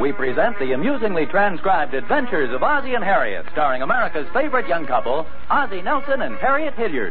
we present the amusingly transcribed adventures of Ozzie and Harriet, starring America's favorite young couple, Ozzie Nelson and Harriet Hilliard.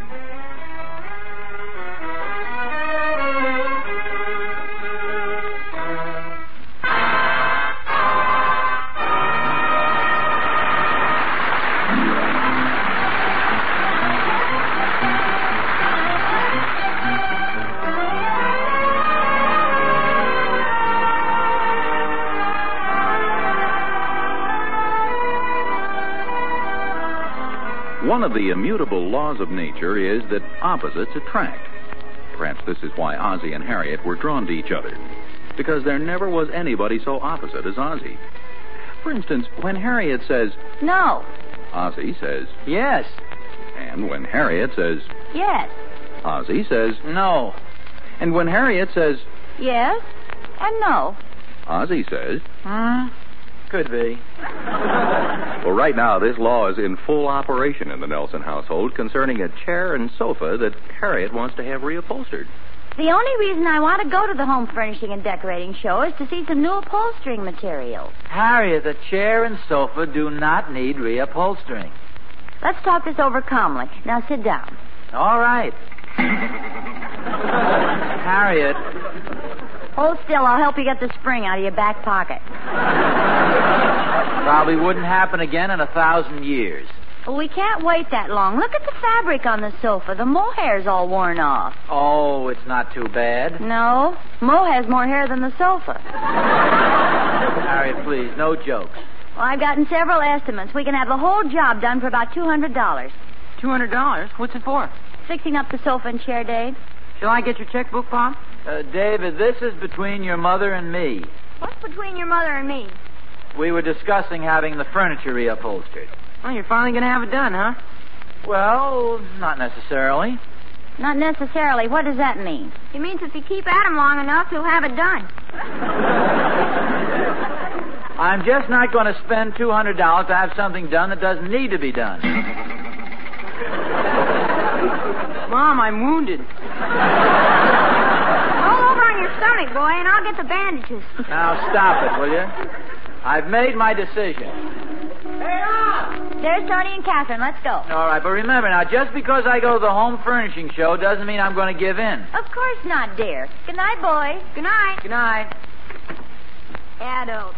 One of the immutable laws of nature is that opposites attract. Perhaps this is why Ozzie and Harriet were drawn to each other, because there never was anybody so opposite as Ozzie. For instance, when Harriet says, "No," Ozzie says, "Yes." And when Harriet says, "Yes," Ozzie says, "No." And when Harriet says, "Yes," and "no," Ozzie says, Could be. Well, right now, this law is in full operation in the Nelson household concerning a chair and sofa that Harriet wants to have reupholstered. The only reason I want to go to the home furnishing and decorating show is to see some new upholstering materials. Harriet, the chair and sofa do not need reupholstering. Let's talk this over calmly. Now sit down. All right. Harriet. Hold still. I'll help you get the spring out of your back pocket. Probably wouldn't happen again in 1,000 years. Well, we can't wait that long. Look at the fabric on the sofa. The mohair's all worn off. Oh, it's not too bad. No. Mo has more hair than the sofa. Harriet, please, no jokes. Well, I've gotten several estimates. We can have the whole job done for about $200. $200? What's it for? Fixing up the sofa and chair, Dave. Shall I get your checkbook, Pop? David, this is between your mother and me. What's between your mother and me? We were discussing having the furniture reupholstered. Oh, you're finally going to have it done, huh? Well, not necessarily. Not necessarily. What does that mean? It means if you keep at him long enough, he'll have it done. I'm just not going to spend $200 to have something done that doesn't need to be done. Mom, I'm wounded. Roll over on your stomach, boy, and I'll get the bandages. Now stop it, will you? I've made my decision. There's Tony and Catherine. Let's go. All right, but remember now, just because I go to the home furnishing show doesn't mean I'm going to give in. Of course not, dear. Good night, boys. Good night. Good night. Adult.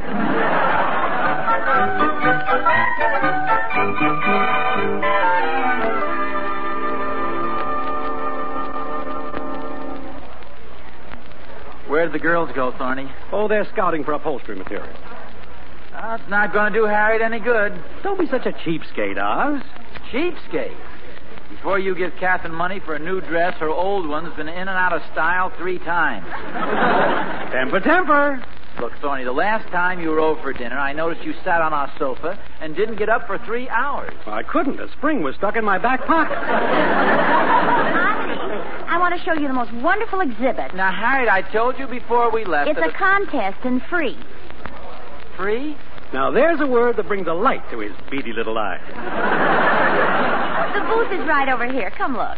Where'd the girls go, Thorny? Oh, they're scouting for upholstery material. It's not going to do Harriet any good. Don't be such a cheapskate, Oz. Cheapskate. Before you give Catherine money for a new dress, her old one's been in and out of style 3 times. Temper, temper. Look, Thorny, the last time you were over for dinner, I noticed you sat on our sofa and didn't get up for 3 hours. Well, I couldn't. The spring was stuck in my back pocket. I want to show you the most wonderful exhibit. Now, Harriet, I told you before we left It's that a contest and free. Free? Now, there's a word that brings a light to his beady little eyes. The booth is right over here. Come look.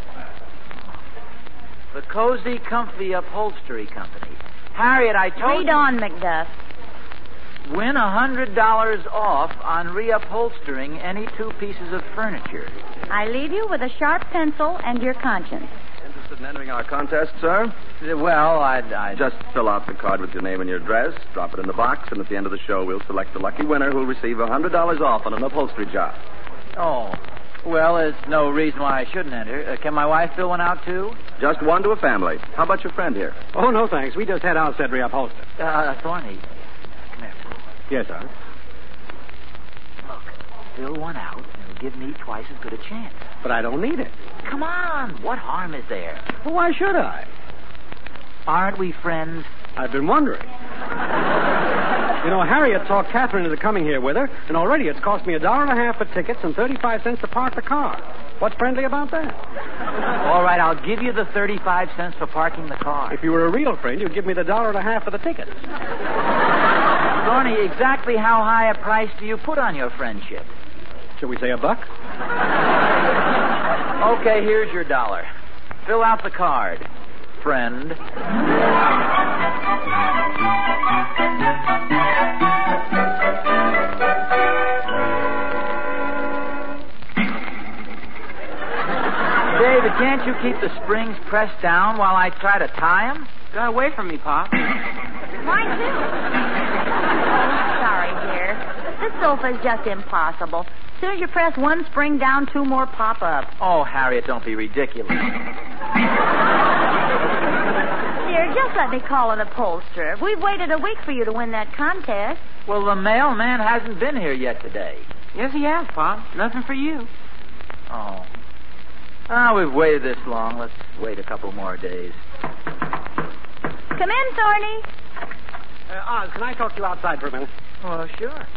The Cozy Comfy Upholstery Company. Harriet, I told Read you... on, Macduff. Win $100 off on reupholstering any 2 pieces of furniture. I leave you with a sharp pencil and your conscience. Interested in entering our contest, sir? Well, I'd... Just fill out the card with your name and your address, drop it in the box, and at the end of the show, we'll select the lucky winner who'll receive $100 off on an upholstery job. Oh. Well, there's no reason why I shouldn't enter. Can my wife fill one out, too? Just one to a family. How about your friend here? Oh, no, thanks. We just had ours said reupholstered. Thorny. Come here. Yes, sir. Look, fill one out, and it'll give me twice as good a chance. But I don't need it. Come on. What harm is there? Well, why should I? Aren't we friends? I've been wondering. You know, Harriet talked Catherine into coming here with her, and already it's cost me $1.50 for tickets and 35 cents to park the car. What's friendly about that? All right, I'll give you the 35 cents for parking the car. If you were a real friend, you'd give me the $1.50 for the tickets. Thorny, exactly how high a price do you put on your friendship? Shall we say $1? Okay, here's your $1. Fill out the card, friend. can't you keep the springs pressed down while I try to tie them? Got away from me, Pop. Mine too. Sorry, dear. This sofa is just impossible. As soon as you press one spring down, two more pop up. Oh, Harriet, don't be ridiculous. Dear, just let me call an upholsterer. We've waited a week for you to win that contest. Well, the mailman hasn't been here yet today. Yes, he has, Pop. Nothing for you. Oh. We've waited this long. Let's wait a couple more days. Come in, Thorny. Oz, can I talk to you outside for a minute? Oh, sure.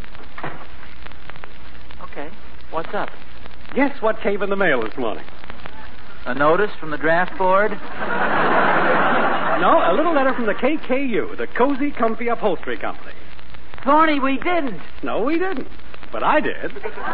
Okay. What's up? Guess what came in the mail this morning? A notice from the draft board? No, a little letter from the KKU, the Cozy Comfy Upholstery Company. Thorny, we didn't. No, we didn't. But I did.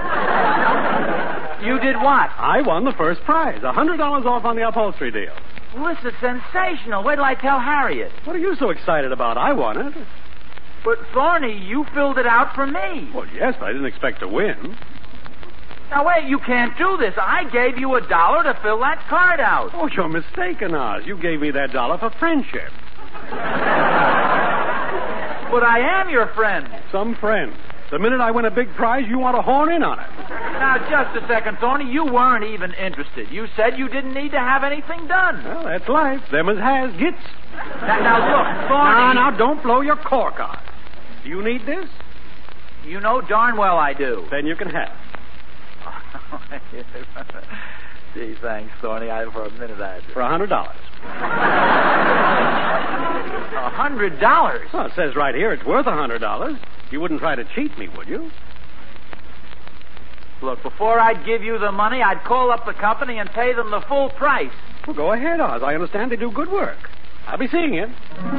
You did what? I won the first prize, $100 off on the upholstery deal. Well, this is sensational. Wait till I tell Harriet. What are you so excited about? I won it. But, Thorny, you filled it out for me. Well, yes, but I didn't expect to win. Now, wait, you can't do this. I gave you $1 to fill that card out. Oh, you're mistaken, Oz. You gave me that dollar for friendship. But I am your friend. Some friend. The minute I win a big prize, you want to horn in on it. Now, just a second, Thorny. You weren't even interested. You said you didn't need to have anything done. Well, that's life. Them as has gets. Now, look, Thorny. Now, don't blow your cork on. Do you need this? You know darn well I do. Then you can have it. Gee, thanks, Thorny. For a minute I... For $100. $100? Well, it says right here it's worth $100. You wouldn't try to cheat me, would you? Look, before I'd give you the money, I'd call up the company and pay them the full price. Well, go ahead, Oz. I understand they do good work. I'll be seeing you.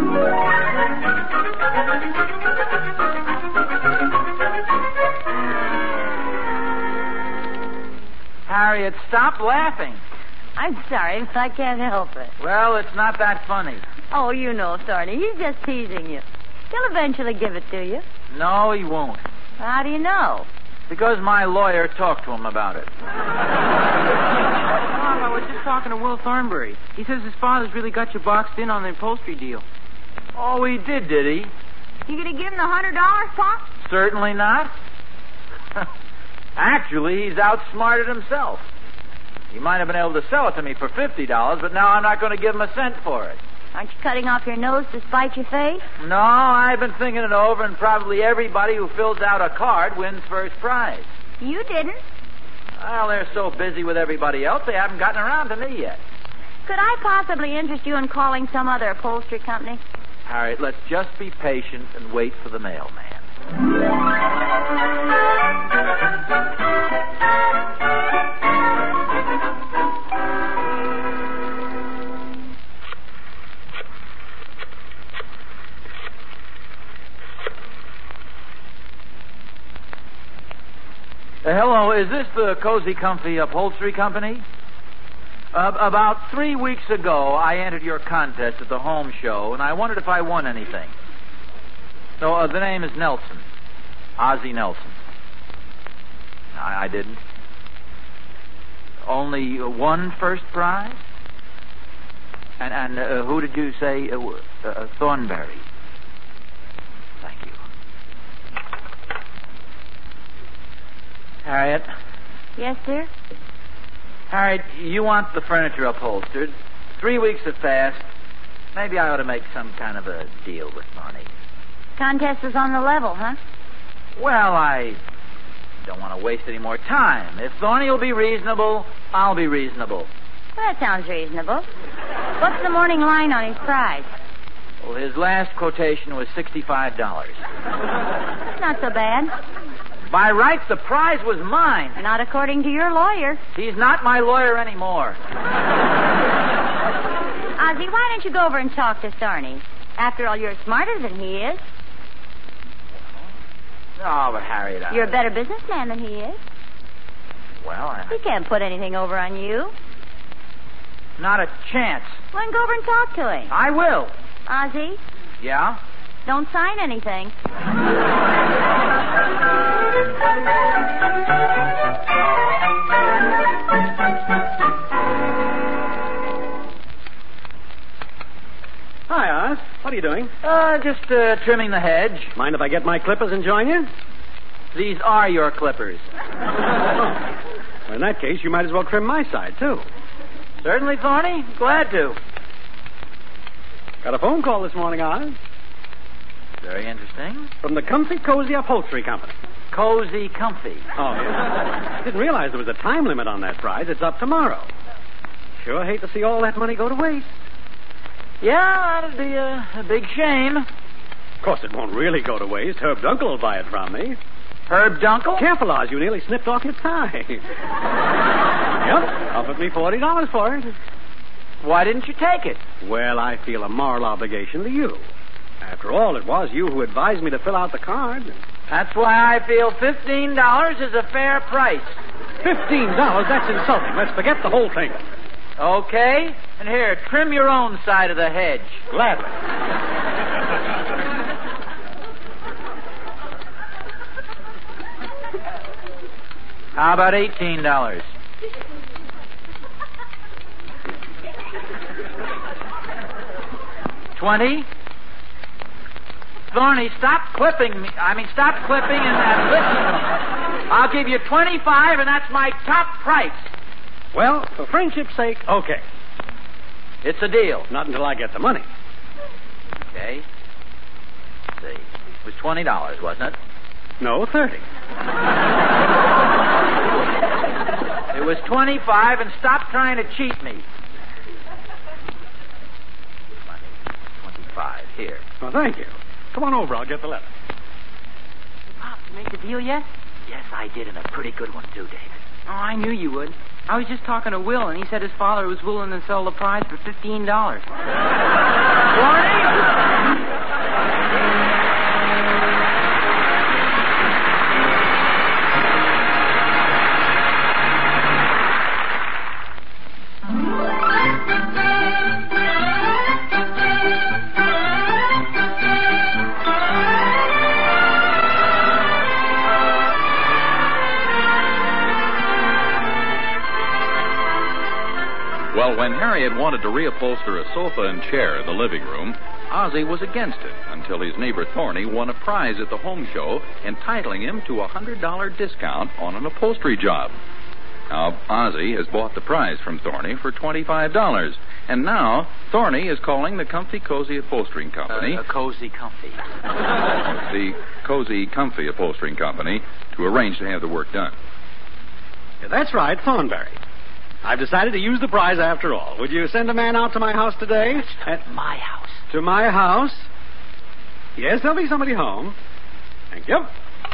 Harriet, stop laughing. I'm sorry, but I can't help it. Well, it's not that funny. Oh, you know, Thorny, he's just teasing you. He'll eventually give it to you. No, he won't. How do you know? Because my lawyer talked to him about it. Pop, I was just talking to Will Thornbury. He says his father's really got you boxed in on the upholstery deal. Oh, he did he? You gonna give him the $100, Pop? Certainly not. Actually, he's outsmarted himself. He might have been able to sell it to me for $50, but now I'm not going to give him a cent for it. Aren't you cutting off your nose to spite your face? No, I've been thinking it over, and probably everybody who fills out a card wins first prize. You didn't. Well, they're so busy with everybody else, they haven't gotten around to me yet. Could I possibly interest you in calling some other upholstery company? Harriet, let's just be patient and wait for the mailman. Hello, is this the Cozy Comfy Upholstery Company? About 3 weeks ago, I entered your contest at the home show, and I wondered if I won anything. No, the name is Nelson. Ozzie Nelson. I didn't. Only one first prize? And who did you say? Thornbury. Thank you. Harriet? Yes, sir? Harriet, you want the furniture upholstered. 3 weeks have passed. Maybe I ought to make some kind of a deal with Monty. Contest is on the level, huh? Well, I don't want to waste any more time. If Thorny will be reasonable, I'll be reasonable. Well, that sounds reasonable. What's the morning line on his prize? Well, his last quotation was $65. Not so bad. By rights, the prize was mine. Not according to your lawyer. He's not my lawyer anymore. Ozzie, why don't you go over and talk to Thorny? After all, you're smarter than he is. Oh, but Harriet, You're a better businessman than he is. Well, He can't put anything over on you. Not a chance. Well, then go over and talk to him. I will. Ozzie, Yeah? don't sign anything. What are you doing? Just trimming the hedge. Mind if I get my clippers and join you? These are your clippers. Well, in that case, you might as well trim my side, too. Certainly, Thorny. Glad to. Got a phone call this morning, Oz. Very interesting. From the Comfy Cozy Upholstery Company. Cozy Comfy. Oh, yeah. I didn't realize there was a time limit on that prize. It's up tomorrow. Sure hate to see all that money go to waste. Yeah, that'd be a big shame. Of course, it won't really go to waste. Herb Dunkel will buy it from me. Herb Dunkel? Careful, Oz. You nearly snipped off your tie. Yep. Offered me $40 for it. Why didn't you take it? Well, I feel a moral obligation to you. After all, it was you who advised me to fill out the card. That's why I feel $15 is a fair price. $15? That's insulting. Let's forget the whole thing. Okay. And here, trim your own side of the hedge. Gladly. How about $18? $20? Thorny, stop clipping me. Stop clipping and listen. I'll give you $25, and that's my top price. Well, for friendship's sake, okay. It's a deal. Not until I get the money. Okay. Let's see. It was $20, wasn't it? No, 30. It was $25, and stop trying to cheat me. 25, here. Well, thank you. Come on over. I'll get the letter. Pop, you make the deal yet? Yes, I did, and a pretty good one, too, David. Oh, I knew you would. I was just talking to Will, and he said his father was willing to sell the prize for $15. Well, when Harriet wanted to reupholster a sofa and chair in the living room, Ozzie was against it until his neighbor Thorny won a prize at the home show, entitling him to a $100 discount on an upholstery job. Now, Ozzie has bought the prize from Thorny for $25, and now Thorny is calling the Comfy Cozy Upholstering Company... Cozy Comfy. the Cozy Comfy Upholstering Company to arrange to have the work done. Yeah, that's right, Thornberry. I've decided to use the prize after all. Would you send a man out to my house today? At my house. To my house? Yes, there'll be somebody home. Thank you.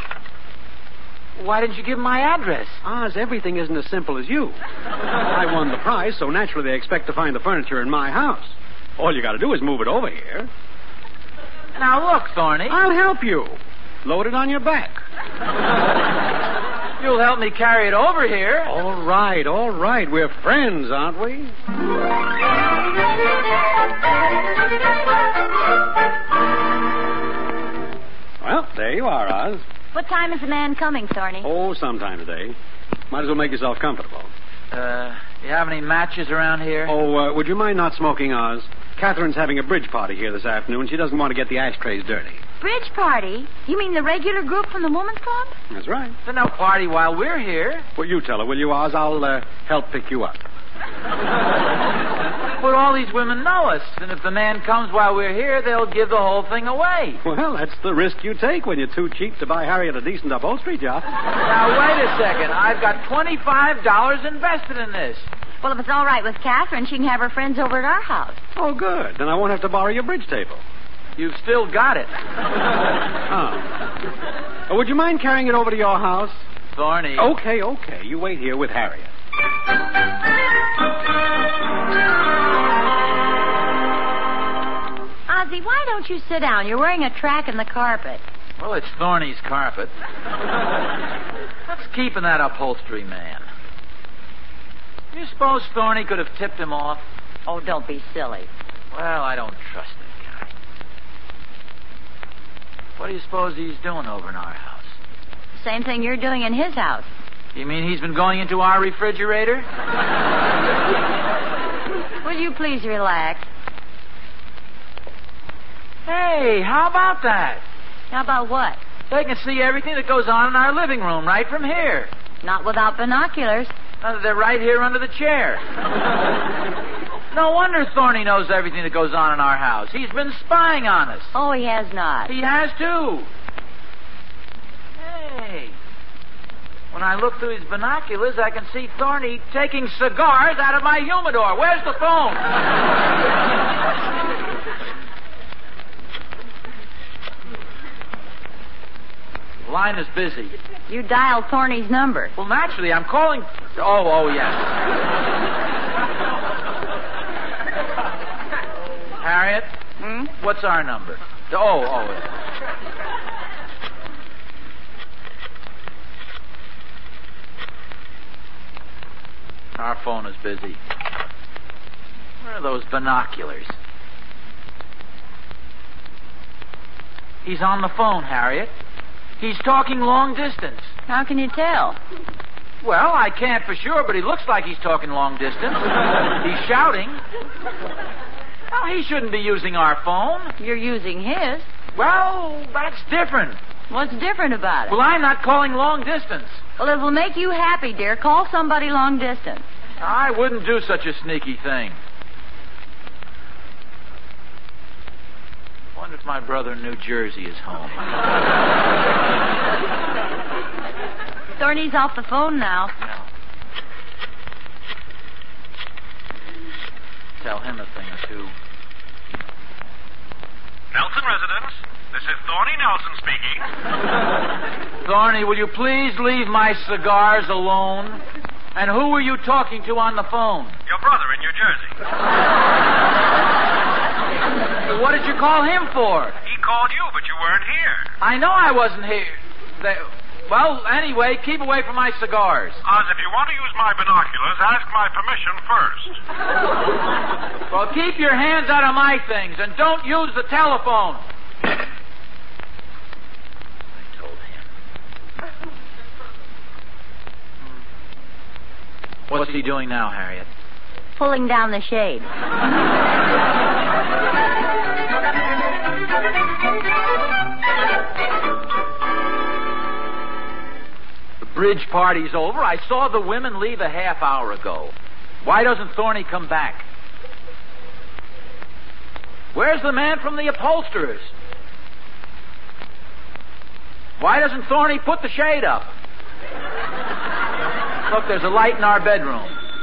Why didn't you give him my address? Oz, everything isn't as simple as you. I won the prize, so naturally they expect to find the furniture in my house. All you got to do is move it over here. Now, look, Thorny. I'll help you. Load it on your back. You'll help me carry it over here. All right. We're friends, aren't we? Well, there you are, Oz. What time is the man coming, Thorny? Oh, sometime today. Might as well make yourself comfortable. You have any matches around here? Oh, would you mind not smoking, Oz? Catherine's having a bridge party here this afternoon. She doesn't want to get the ashtrays dirty. Bridge party? You mean the regular group from the Woman's Club? That's right. There's no party while we're here. Well, you tell her, will you, Oz? I'll help pick you up. But all these women know us, and if the man comes while we're here, they'll give the whole thing away. Well, that's the risk you take when you're too cheap to buy Harriet a decent upholstery job. Now, wait a second. I've got $25 invested in this. Well, if it's all right with Catherine, she can have her friends over at our house. Oh, good. Then I won't have to borrow your bridge table. You've still got it. Oh. Would you mind carrying it over to your house? Thorny. Okay. You wait here with Harriet. Ozzie, why don't you sit down? You're wearing a track in the carpet. Well, it's Thorny's carpet. What's keeping that upholstery man? You suppose Thorny could have tipped him off? Oh, don't be silly. Well, I don't trust that guy. What do you suppose he's doing over in our house? Same thing you're doing in his house. You mean he's been going into our refrigerator? Will you please relax? Hey, how about that? How about what? They can see everything that goes on in our living room right from here. Not without binoculars. They're right here under the chair. No wonder Thorny knows everything that goes on in our house. He's been spying on us. Oh, he has not. He has, too. Hey. When I look through his binoculars, I can see Thorny taking cigars out of my humidor. Where's the phone? The line is busy. You dialed Thorny's number. Well, naturally, I'm calling... Oh, yes. Harriet? What's our number? Oh. Our phone is busy. Where are those binoculars? He's on the phone, Harriet. He's talking long distance. How can you tell? Well, I can't for sure, but he looks like he's talking long distance. He's shouting. Well, he shouldn't be using our phone. You're using his. Well, that's different. What's different about it? Well, I'm not calling long distance. Well, if it'll make you happy, dear, call somebody long distance. I wouldn't do such a sneaky thing. I wonder if my brother in New Jersey is home. Thorny's off the phone now. No. Tell him a thing or two. Nelson residence. This is Thorny Nelson speaking. Thorny, will you please leave my cigars alone? And who were you talking to on the phone? Your brother in New Jersey. What did you call him for? He called you, but you weren't here. I know I wasn't here. Well, anyway, keep away from my cigars. Oz, if you want to use my binoculars, ask my permission first. Well, keep your hands out of my things and don't use the telephone. I told him. What's he doing now, Harriet? Pulling down the shade. The bridge party's over. I saw the women leave a half hour ago. Why doesn't Thorny come back? Where's the man from the upholsterers? Why doesn't Thorny put the shade up? Look, there's a light in our bedroom.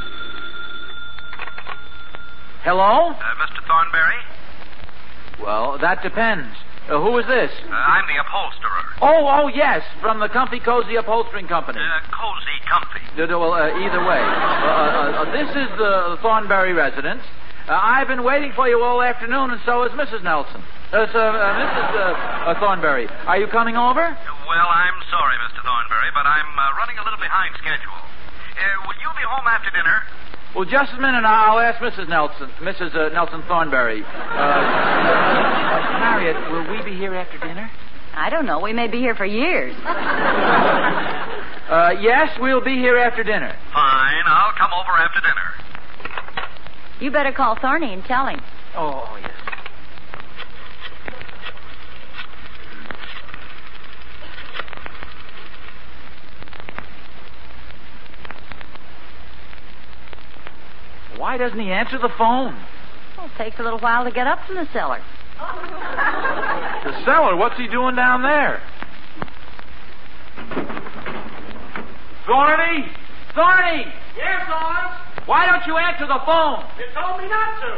Hello? Mr. Thornberry? Well, that depends. Who is this? I'm the upholsterer. Oh, yes, from the Comfy Cozy Upholstering Company. Cozy, comfy. Well, either way. This is the Thornberry residence. I've been waiting for you all afternoon, and so is Mrs. Nelson. Mrs. Thornberry. Are you coming over? Well, I'm sorry, Mr. Thornberry, but I'm running a little behind schedule. Will you be home after dinner? Well, just a minute. I'll ask Mrs. Nelson Thornberry. Harriet, will we be here after dinner? I don't know. We may be here for years. Yes, we'll be here after dinner. Fine. I'll come over after dinner. You better call Thorny and tell him. Oh, yes. Why doesn't he answer the phone? Well, it takes a little while to get up from the cellar. The cellar? What's he doing down there? Thorny? Thorny! Yes, Oz? Why don't you answer the phone? You told me not to.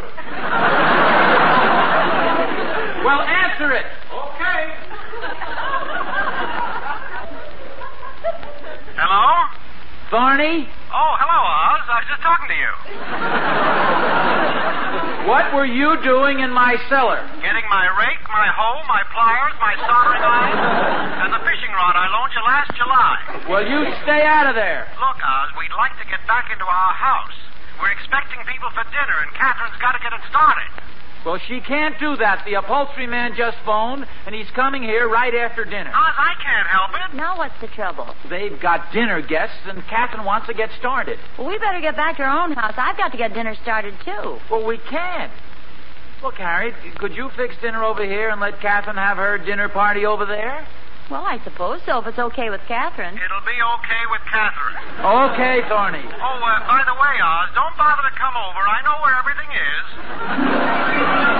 Well, answer it. Okay. Hello? Thorny? Oh, hello, Oz. I was just talking to you. What were you doing in my cellar? Getting my rake, my hoe, my pliers, my soldering iron, and the fishing rod I loaned you last July. Well, you stay out of there. Look, Oz, we'd like to get back into our house. We're expecting people for dinner, and Catherine's got to get it started. Well, she can't do that. The upholstery man just phoned, and he's coming here right after dinner. Oz, I can't help it. Now what's the trouble? They've got dinner guests, and Catherine wants to get started. Well, we better get back to our own house. I've got to get dinner started, too. Well, we can't. Look, Harriet, could you fix dinner over here and let Catherine have her dinner party over there? Well, I suppose so, if it's okay with Catherine. It'll be okay with Catherine. Okay, Thorny. Oh, by the way, Oz, don't bother to come over. I know where everything is.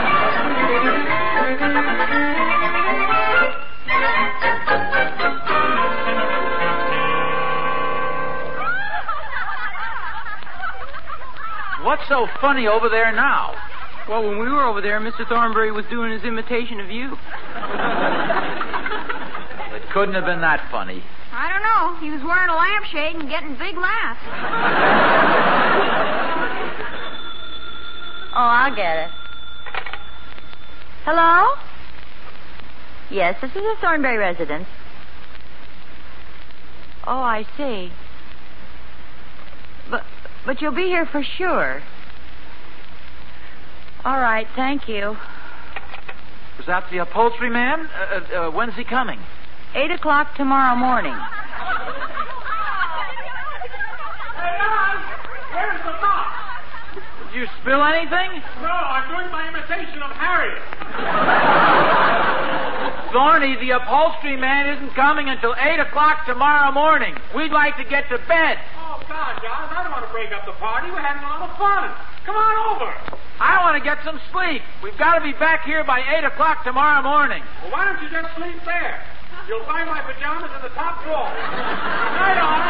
What's so funny over there now? Well, when we were over there, Mr. Thornberry was doing his imitation of you. It couldn't have been that funny. I don't know. He was wearing a lampshade and getting big laughs. Oh, I'll get it. Hello? Yes, this is the Thornberry residence. Oh, I see. But you'll be here for sure. All right, thank you. Was that the upholstery man? When's he coming? 8 o'clock tomorrow morning. Hey, Oz, where's the mop? Did you spill anything? No, I'm doing my imitation of Harriet. Thorny, the upholstery man isn't coming until 8 o'clock tomorrow morning. We'd like to get to bed. Oh, God, Oz, I don't want to break up the party. We're having a lot of fun. Come on over. I want to get some sleep. We've got to be back here by 8 o'clock tomorrow morning. Well, why don't you just sleep there? You'll find my pajamas in the top drawer. Good night, Oz.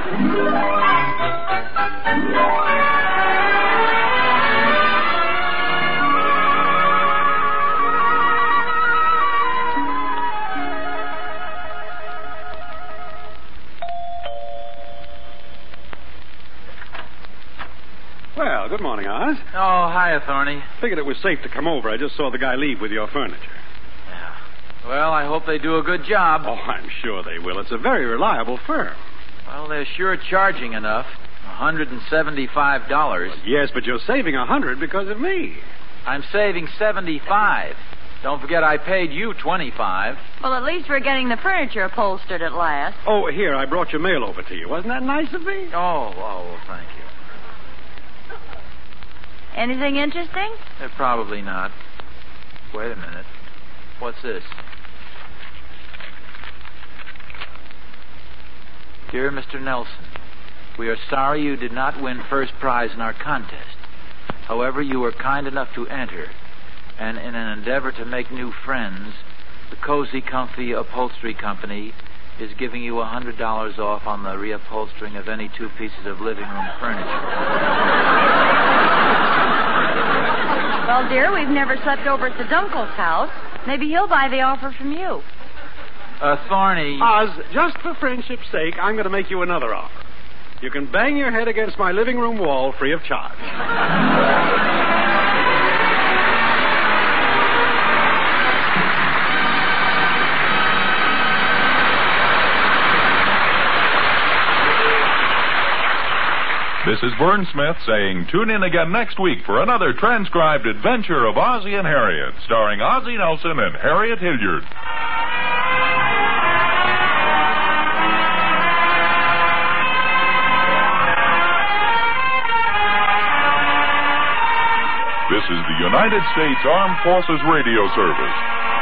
Well, good morning, Oz. Oh, hiya, Thorny. Figured it was safe to come over. I just saw the guy leave with your furniture. Yeah. Well, I hope they do a good job. Oh, I'm sure they will. It's a very reliable firm. Well, they're sure charging enough. $175. Yes, but you're saving $100 because of me. I'm saving $75. Don't forget I paid you $25. Well, at least we're getting the furniture upholstered at last. Oh, here, I brought your mail over to you. Wasn't that nice of me? Oh, thank you. Anything interesting? Probably not. Wait a minute. What's this? Dear Mr. Nelson, we are sorry you did not win first prize in our contest. However, you were kind enough to enter, and in an endeavor to make new friends, the Cozy Comfy Upholstery Company is giving you $100 off on the reupholstering of any 2 pieces of living room furniture. Well, dear, we've never slept over at the Dunkel's house. Maybe he'll buy the offer from you. Thorny. Oz, just for friendship's sake, I'm going to make you another offer. You can bang your head against my living room wall free of charge. This is Vern Smith saying tune in again next week for another transcribed adventure of Ozzie and Harriet, starring Ozzie Nelson and Harriet Hilliard. This is the United States Armed Forces Radio Service.